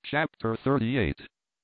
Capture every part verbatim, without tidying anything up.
Chapter thirty-eight.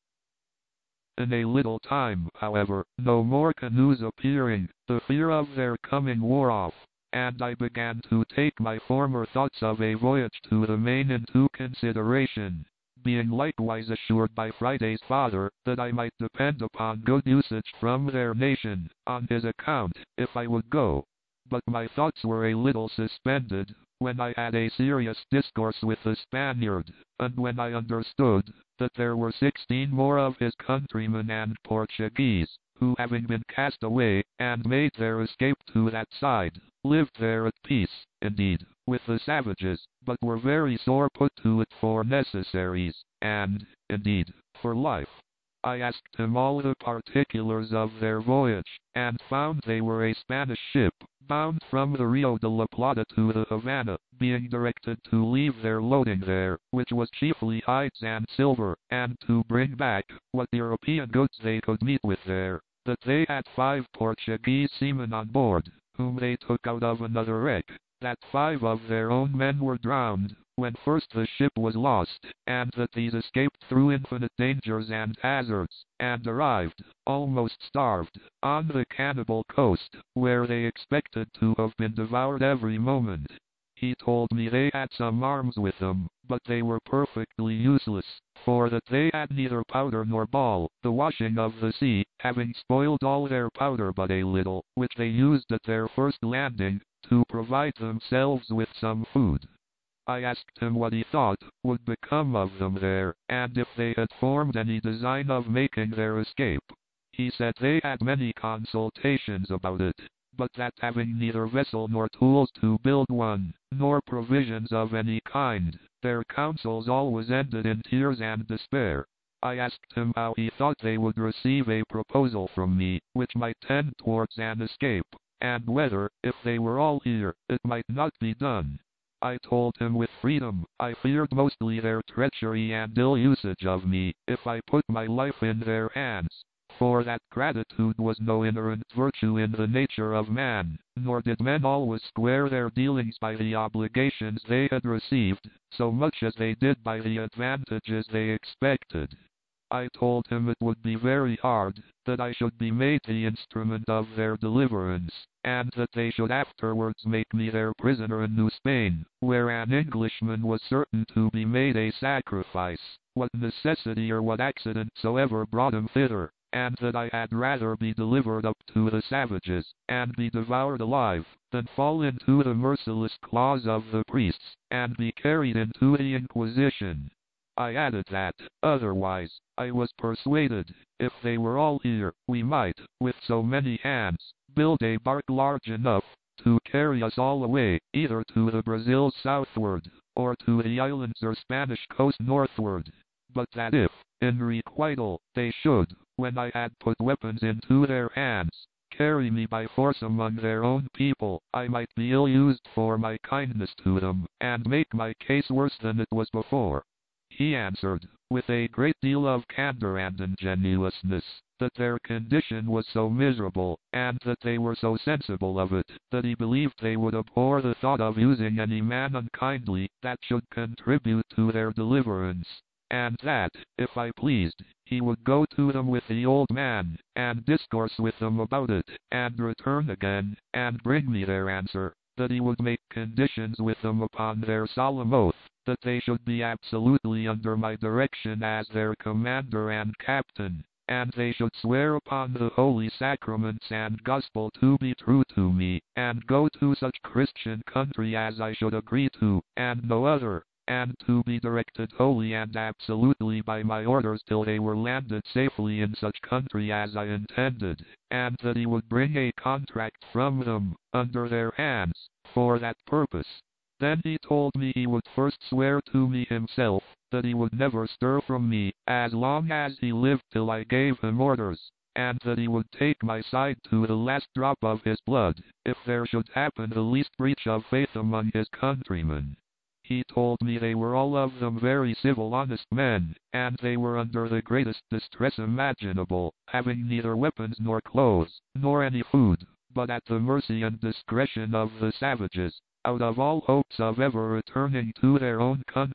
In a little time, however, no more canoes appearing, the fear of their coming wore off, and I began to take my former thoughts of a voyage to the main into consideration, being likewise assured by Friday's father that I might depend upon good usage from their nation, on his account, if I would go. But my thoughts were a little suspended, when I had a serious discourse with the Spaniard, and when I understood that there were sixteen more of his countrymen and Portuguese, who having been cast away, and made their escape to that side, lived there at peace, indeed, with the savages, but were very sore put to it for necessaries, and, indeed, for life. I asked him all the particulars of their voyage, and found they were a Spanish ship, bound from the Rio de la Plata to the Havana, being directed to leave their loading there, which was chiefly hides and silver, and to bring back what European goods they could meet with there. That they had five Portuguese seamen on board, whom they took out of another wreck. That five of their own men were drowned when first the ship was lost, and that these escaped through infinite dangers and hazards, and arrived, almost starved, on the cannibal coast, where they expected to have been devoured every moment. He told me they had some arms with them, but they were perfectly useless, for that they had neither powder nor ball, the washing of the sea having spoiled all their powder but a little, which they used at their first landing, to provide themselves with some food. I asked him what he thought would become of them there, and if they had formed any design of making their escape. He said they had many consultations about it, but that having neither vessel nor tools to build one, nor provisions of any kind, their counsels always ended in tears and despair. I asked him how he thought they would receive a proposal from me, which might tend towards an escape, and whether, if they were all here, it might not be done. I told him with freedom, I feared mostly their treachery and ill usage of me, if I put my life in their hands, for that gratitude was no inherent virtue in the nature of man, nor did men always square their dealings by the obligations they had received, so much as they did by the advantages they expected. I told him it would be very hard, that I should be made the instrument of their deliverance, and that they should afterwards make me their prisoner in New Spain, where an Englishman was certain to be made a sacrifice, what necessity or what accident soever brought him thither, and that I had rather be delivered up to the savages, and be devoured alive, than fall into the merciless claws of the priests, and be carried into the Inquisition. I added that, otherwise, I was persuaded, if they were all here, we might, with so many hands, build a bark large enough to carry us all away, either to the Brazils southward, or to the islands or Spanish coast northward. But that if, in requital, they should, when I had put weapons into their hands, carry me by force among their own people, I might be ill used for my kindness to them, and make my case worse than it was before. He answered, with a great deal of candor and ingenuousness, that their condition was so miserable, and that they were so sensible of it, that he believed they would abhor the thought of using any man unkindly that should contribute to their deliverance, and that, if I pleased, he would go to them with the old man, and discourse with them about it, and return again, and bring me their answer, that he would make conditions with them upon their solemn oath, that they should be absolutely under my direction as their commander and captain, and they should swear upon the holy sacraments and gospel to be true to me, and go to such Christian country as I should agree to, and no other, and to be directed wholly and absolutely by my orders till they were landed safely in such country as I intended, and that he would bring a contract from them, under their hands, for that purpose. Then he told me he would first swear to me himself, that he would never stir from me, as long as he lived till I gave him orders, and that he would take my side to the last drop of his blood, if there should happen the least breach of faith among his countrymen. He told me they were all of them very civil honest men, and they were under the greatest distress imaginable, having neither weapons nor clothes, nor any food, but at the mercy and discretion of the savages, out of all hopes of ever returning to their own country.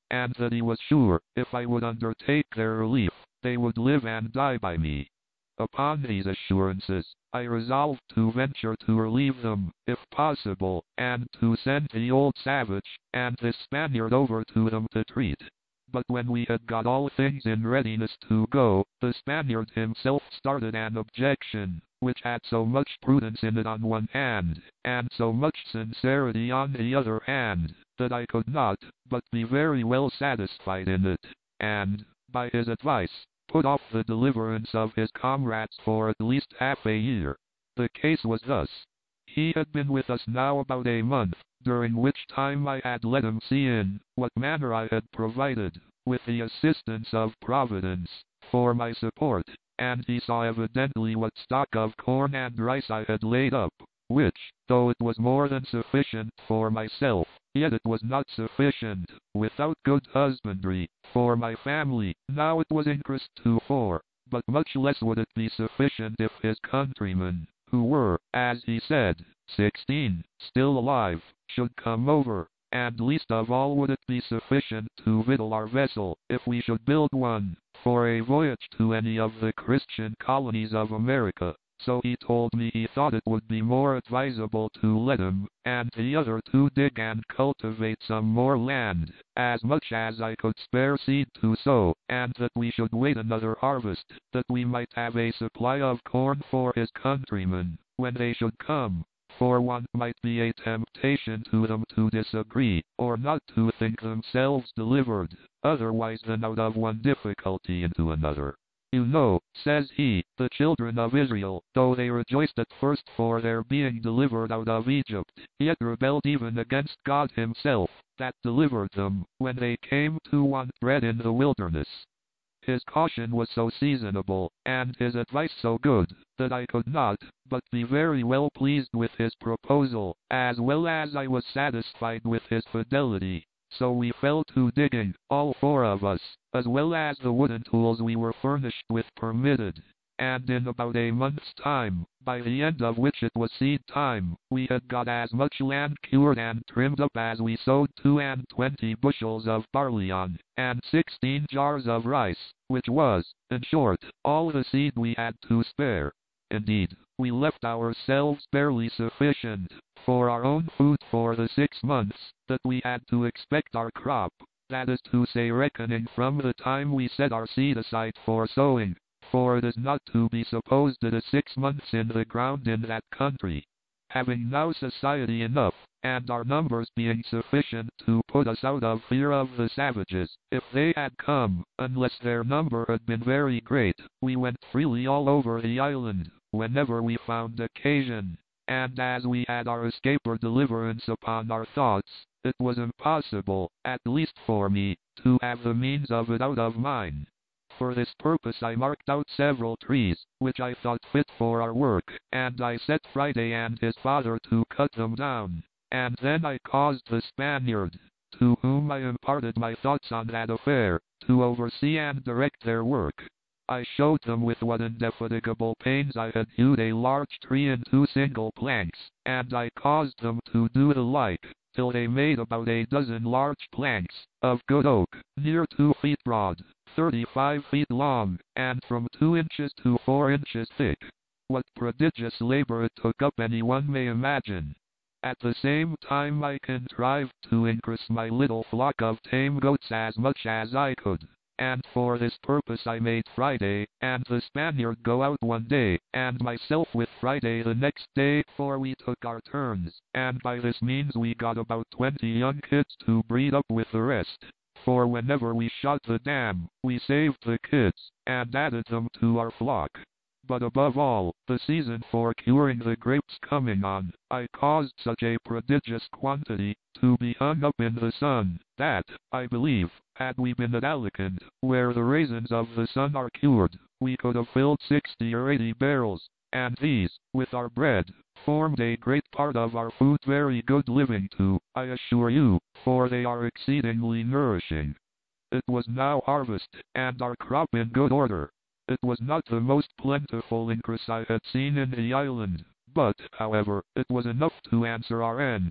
and that he was sure, if I would undertake their relief, they would live and die by me. Upon these assurances, I resolved to venture to relieve them, if possible, and to send the old savage and this Spaniard over to them to treat. But when we had got all things in readiness to go, the Spaniard himself started an objection, which had so much prudence in it on one hand, and so much sincerity on the other hand, that I could not but be very well satisfied in it, and, by his advice, put off the deliverance of his comrades for at least half a year. The case was thus. He had been with us now about a month, during which time I had let him see in what manner I had provided, with the assistance of Providence, for my support, and he saw evidently what stock of corn and rice I had laid up, which, though it was more than sufficient for myself, yet it was not sufficient, without good husbandry, for my family. Now it was increased to four, but much less would it be sufficient if his countrymen, who were, as he said, sixteen, still alive, should come over, and least of all would it be sufficient to victual our vessel, if we should build one, for a voyage to any of the Christian colonies of America. So he told me he thought it would be more advisable to let him and the other two dig and cultivate some more land, as much as I could spare seed to sow, and that we should wait another harvest, that we might have a supply of corn for his countrymen, when they should come. For one might be a temptation to them to disagree, or not to think themselves delivered, otherwise than out of one difficulty into another. You know, says he, the children of Israel, though they rejoiced at first for their being delivered out of Egypt, yet rebelled even against God himself, that delivered them, when they came to want bread in the wilderness. His caution was so seasonable, and his advice so good, that I could not but be very well pleased with his proposal, as well as I was satisfied with his fidelity. So we fell to digging, all four of us, as well as the wooden tools we were furnished with permitted, and in about a month's time, by the end of which it was seed time, we had got as much land cured and trimmed up as we sowed two and twenty bushels of barley on, and sixteen jars of rice, which was, in short, all the seed we had to spare. Indeed, we left ourselves barely sufficient for our own food for the six months that we had to expect our crop, that is to say, reckoning from the time we set our seed aside for sowing, for it is not to be supposed it is six months in the ground in that country. Having now society enough, and our numbers being sufficient to put us out of fear of the savages, if they had come, unless their number had been very great, we went freely all over the island, whenever we found occasion, and as we had our escape or deliverance upon our thoughts, it was impossible, at least for me, to have the means of it out of mine. For this purpose I marked out several trees, which I thought fit for our work, and I set Friday and his father to cut them down, and then I caused the Spaniard, to whom I imparted my thoughts on that affair, to oversee and direct their work. I showed them with what indefatigable pains I had hewed a large tree in two single planks, and I caused them to do the like, till they made about a dozen large planks, of good oak, near two feet broad, thirty-five feet long, and from two inches to four inches thick. What prodigious labor it took up anyone may imagine. At the same time I contrived to increase my little flock of tame goats as much as I could, and for this purpose I made Friday and the Spaniard go out one day, and myself with Friday the next day, for we took our turns, and by this means we got about twenty young kids to breed up with the rest. For whenever we shot the dam, we saved the kids, and added them to our flock. But above all, the season for curing the grapes coming on, I caused such a prodigious quantity to be hung up in the sun, that, I believe, had we been at Alicant, where the raisins of the sun are cured, we could have filled sixty or eighty barrels, and these, with our bread, formed a great part of our food, very good living too, I assure you, for they are exceedingly nourishing. It was now harvest, and our crop in good order. It was not the most plentiful increase I had seen in the island, but, however, it was enough to answer our end.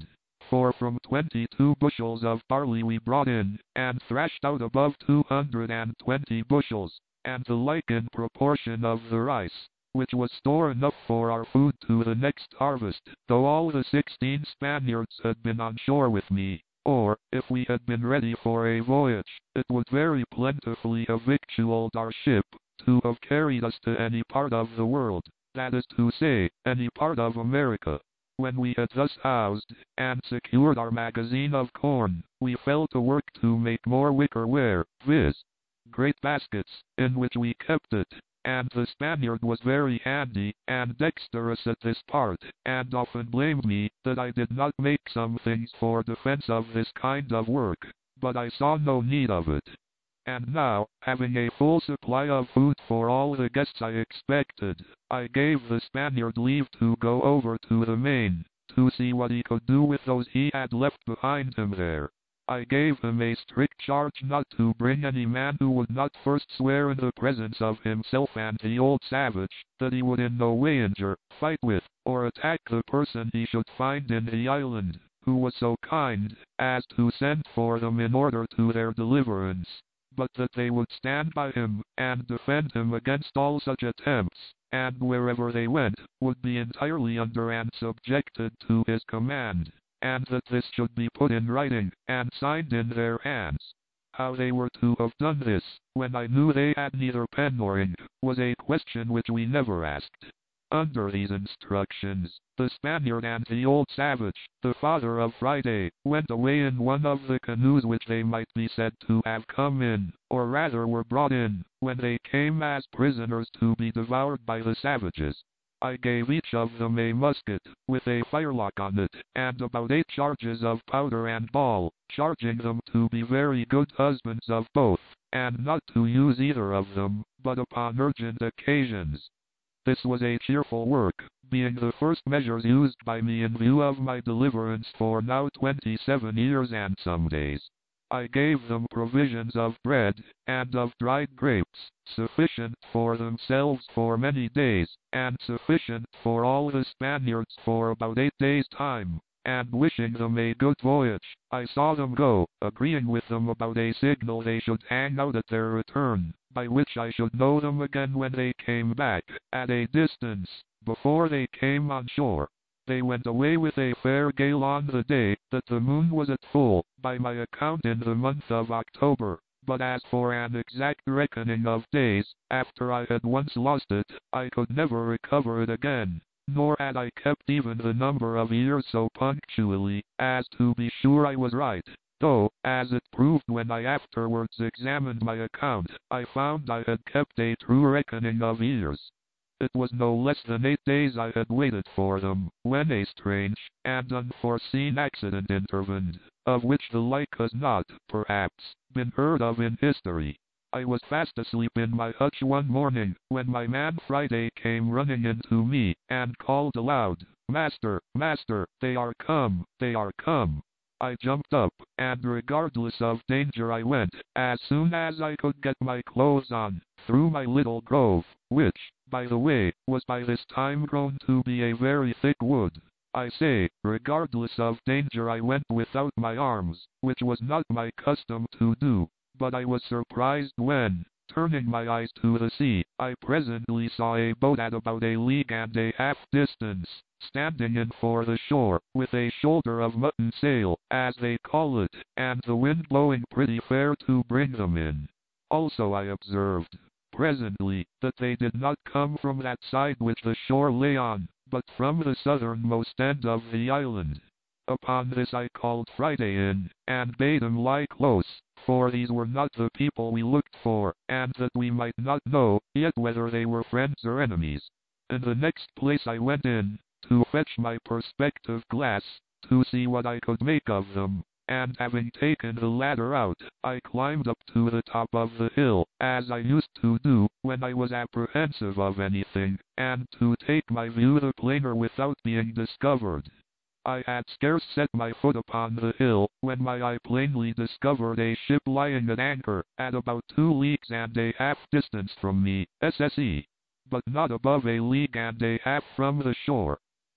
for from twenty-two bushels of barley we brought in, and thrashed out above two hundred and twenty bushels, and the like in proportion of the rice, which was store enough for our food to the next harvest, though all the sixteen Spaniards had been on shore with me. Or, if we had been ready for a voyage, it would very plentifully have victualled our ship, to have carried us to any part of the world, that is to say, any part of America. When we had thus housed, and secured our magazine of corn, we fell to work to make more wicker ware, viz. Great baskets, in which we kept it, and the Spaniard was very handy and dexterous at this part, and often blamed me that I did not make some things for defense of this kind of work, but I saw no need of it. And now, having a full supply of food for all the guests I expected, I gave the Spaniard leave to go over to the main, to see what he could do with those he had left behind him there. I gave him a strict charge not to bring any man who would not first swear in the presence of himself and the old savage, that he would in no way injure, fight with, or attack the person he should find in the island, who was so kind as to send for them in order to their deliverance, but that they would stand by him, and defend him against all such attempts, and wherever they went, would be entirely under and subjected to his command, and that this should be put in writing, and signed in their hands. How they were to have done this, when I knew they had neither pen nor ink, was a question which we never asked. Under these instructions, the Spaniard and the old savage, the father of Friday, went away in one of the canoes which they might be said to have come in, or rather were brought in, when they came as prisoners to be devoured by the savages. I gave each of them a musket, with a firelock on it, and about eight charges of powder and ball, charging them to be very good husbands of both, and not to use either of them, but upon urgent occasions. This was a cheerful work, being the first measures used by me in view of my deliverance for now twenty-seven years and some days. I gave them provisions of bread, and of dried grapes, sufficient for themselves for many days, and sufficient for all the Spaniards for about eight days' time, and wishing them a good voyage, I saw them go, agreeing with them about a signal they should hang out at their return, by which I should know them again when they came back, at a distance, before they came on shore. They went away with a fair gale on the day that the moon was at full, by my account in the month of October, but as for an exact reckoning of days, after I had once lost it, I could never recover it again, nor had I kept even the number of years so punctually, as to be sure I was right, though, as it proved when I afterwards examined my account, I found I had kept a true reckoning of years. It was no less than eight days I had waited for them, when a strange and unforeseen accident intervened, of which the like has not, perhaps, been heard of in history. I was fast asleep in my hutch one morning, when my man Friday came running into me, and called aloud, "Master, master, they are come, they are come." I jumped up, and regardless of danger I went, as soon as I could get my clothes on, through my little grove, which, by the way, was by this time grown to be a very thick wood. I say, regardless of danger I went without my arms, which was not my custom to do, but I was surprised when, turning my eyes to the sea, I presently saw a boat at about a league and a half distance, standing in for the shore, with a shoulder of mutton sail, as they call it, and the wind blowing pretty fair to bring them in. Also I observed, presently, that they did not come from that side which the shore lay on, but from the southernmost end of the island. Upon this I called Friday in, and bade him lie close, for these were not the people we looked for, and that we might not know, yet whether they were friends or enemies. In the next place I went in, to fetch my perspective glass, to see what I could make of them, and having taken the ladder out, I climbed up to the top of the hill, as I used to do, when I was apprehensive of anything, and to take my view the plainer without being discovered. I had scarce set my foot upon the hill, when my eye plainly discovered a ship lying at anchor, at about two leagues and a half distance from me, S S E, but not above a league and a half from the shore.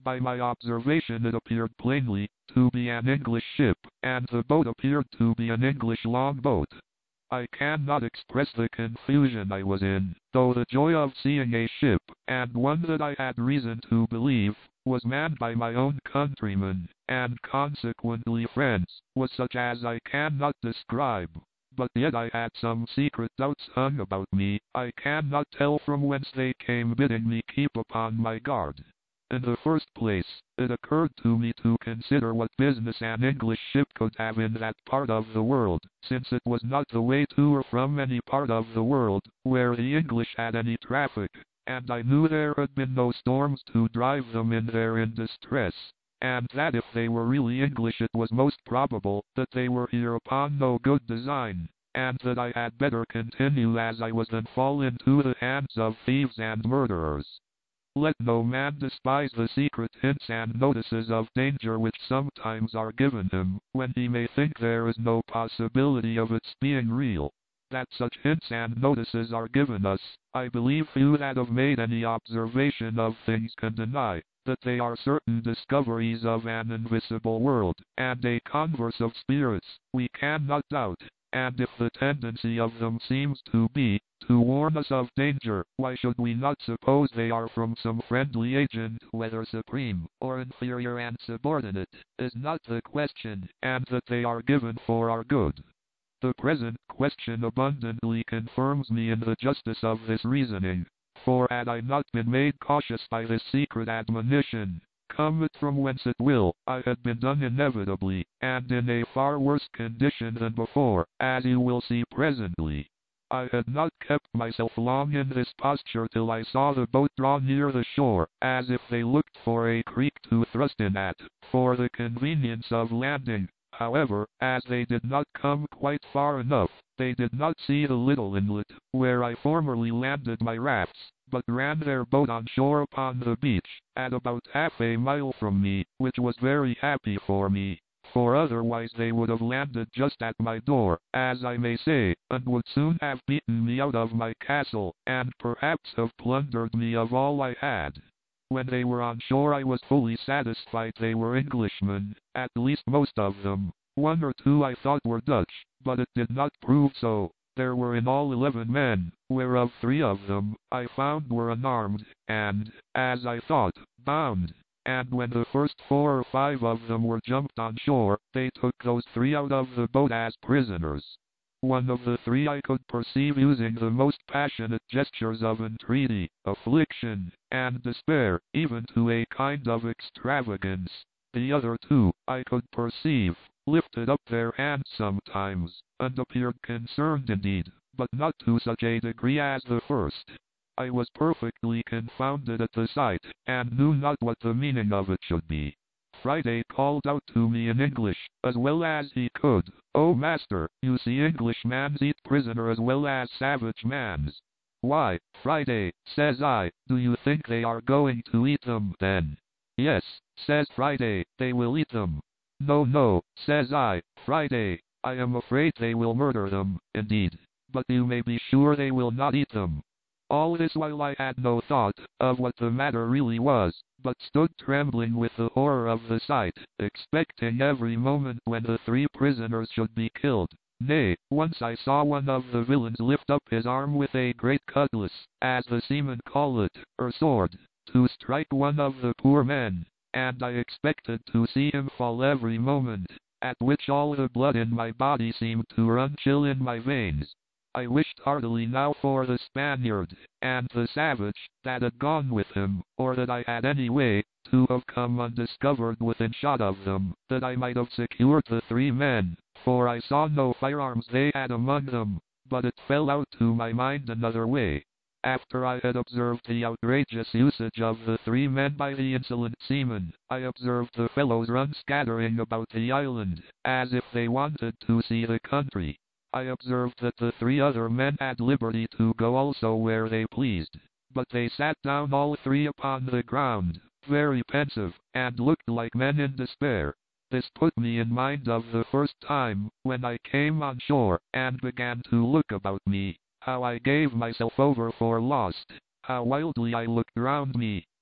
By my observation it appeared plainly to be an English ship, and the boat appeared to be an English longboat. I cannot express the confusion I was in, though the joy of seeing a ship, and one that I had reason to believe was manned by my own countrymen, and consequently friends, was such as I cannot describe. But yet I had some secret doubts hung about me. I cannot tell from whence they came, bidding me keep upon my guard. In the first place, it occurred to me to consider what business an English ship could have in that part of the world, since it was not the way to or from any part of the world where the English had any traffic, and I knew there had been no storms to drive them in there in distress, and that if they were really English it was most probable that they were here upon no good design, and that I had better continue as I was than fall into the hands of thieves and murderers. Let no man despise the secret hints and notices of danger which sometimes are given him, when he may think there is no possibility of its being real. That such hints and notices are given us, I believe few that have made any observation of things can deny, that they are certain discoveries of an invisible world, and a converse of spirits, we cannot doubt. And if the tendency of them seems to be to warn us of danger, why should we not suppose they are from some friendly agent, whether supreme or inferior and subordinate, is not the question, and that they are given for our good. The present question abundantly confirms me in the justice of this reasoning, for had I not been made cautious by this secret admonition, come it from whence it will, I had been done inevitably, and in a far worse condition than before, as you will see presently. I had not kept myself long in this posture till I saw the boat draw near the shore, as if they looked for a creek to thrust in at, for the convenience of landing. However, as they did not come quite far enough, they did not see the little inlet, where I formerly landed my rafts, but ran their boat on shore upon the beach, at about half a mile from me, which was very happy for me, for otherwise they would have landed just at my door, as I may say, and would soon have beaten me out of my castle, and perhaps have plundered me of all I had. When they were on shore I was fully satisfied they were Englishmen, at least most of them. One or two I thought were Dutch, but it did not prove so. There were in all eleven men, whereof three of them, I found were unarmed, and, as I thought, bound. And when the first four or five of them were jumped on shore, they took those three out of the boat as prisoners. One of the three I could perceive using the most passionate gestures of entreaty, affliction, and despair, even to a kind of extravagance. The other two, I could perceive, lifted up their hands sometimes, and appeared concerned indeed, but not to such a degree as the first. I was perfectly confounded at the sight, and knew not what the meaning of it should be. Friday called out to me in English, as well as he could, "Oh master, you see Englishmans eat prisoner as well as savage mans." "Why, Friday," says I, "do you think they are going to eat them, then?" "Yes," says Friday, "they will eat them." "No, no," says I, "Friday, I am afraid they will murder them, indeed, but you may be sure they will not eat them." All this while I had no thought of what the matter really was, but stood trembling with the horror of the sight, expecting every moment when the three prisoners should be killed. Nay, once I saw one of the villains lift up his arm with a great cutlass, as the seamen call it, or sword, to strike one of the poor men, and I expected to see him fall every moment, at which all the blood in my body seemed to run chill in my veins. I wished heartily now for the Spaniard, and the savage, that had gone with him, or that I had any way, to have come undiscovered within shot of them, that I might have secured the three men, for I saw no firearms they had among them, but it fell out to my mind another way. After I had observed the outrageous usage of the three men by the insolent seamen, I observed the fellows run scattering about the island, as if they wanted to see the country. I observed that the three other men had liberty to go also where they pleased, but they sat down all three upon the ground, very pensive, and looked like men in despair. This put me in mind of the first time, when I came on shore, and began to look about me, how I gave myself over for lost, how wildly I looked round me,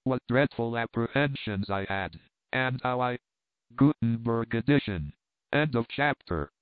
what dreadful apprehensions I had, and how I... Gutenberg edition. End of chapter.